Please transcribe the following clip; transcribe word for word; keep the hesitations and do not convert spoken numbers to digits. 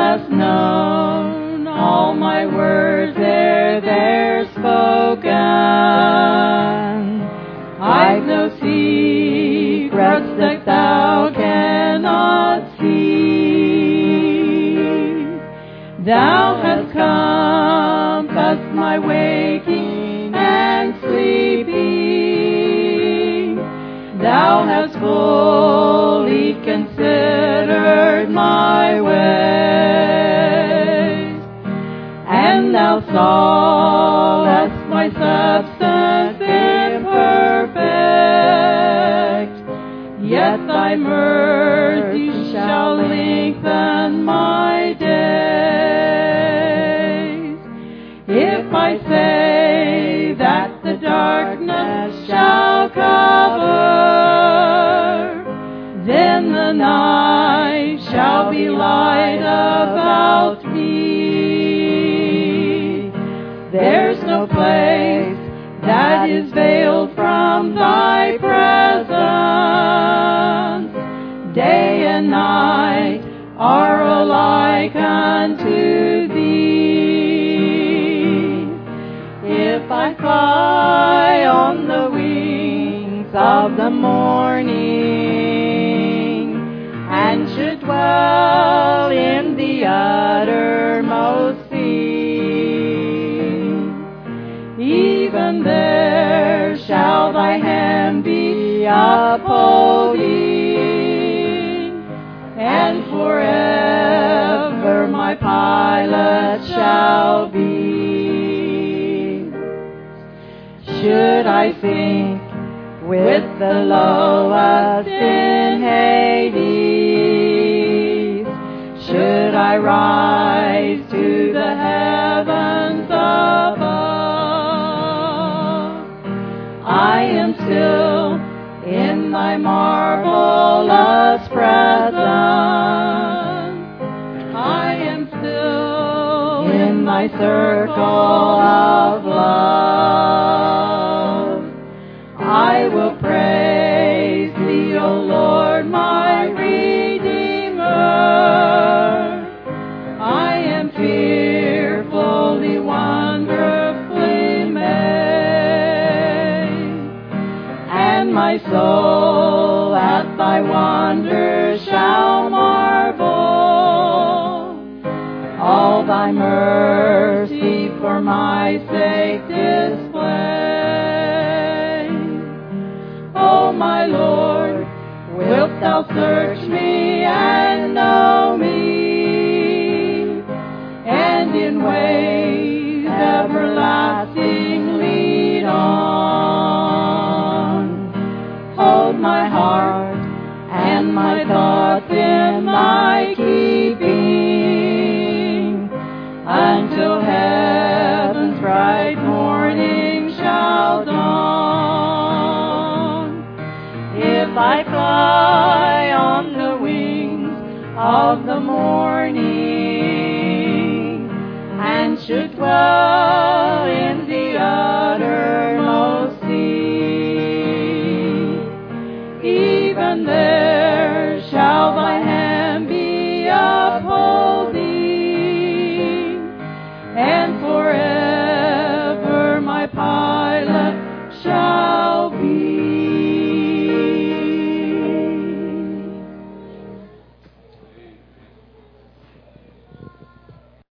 hast known all my words ere they're spoken. I've no secrets that thou cannot see. Thou hast compassed my waking and sleeping. Thou hast fully considered my ways, and thou sawest my substance imperfect. Yet thy mercy shall lengthen my days. If I say that the darkness shall cover, then the night shall be light about me. There's no place that is veiled from thy presence. Day and night are alike unto thee. If I fly on the wings of the morning, and should dwell in the uttermost sea, even there shall thy hand be upholding, and forever my pilot shall be. Should I sink with the lowest in Hades, should I rise to the heavens above, I am still in thy marvelous presence. I am still in thy circle of love. I will praise thee, O Lord, my Redeemer. I am fearfully, wonderfully made, and my soul at thy wonders shall marvel. All thy mercy for my sake display. O my Lord, wilt thou search me and know me, and in ways everlasting lead on. Hold my heart and my thoughts in thy keeping, until heaven's bright morning shall dawn. If I fly on the wings of the morning, and should dwell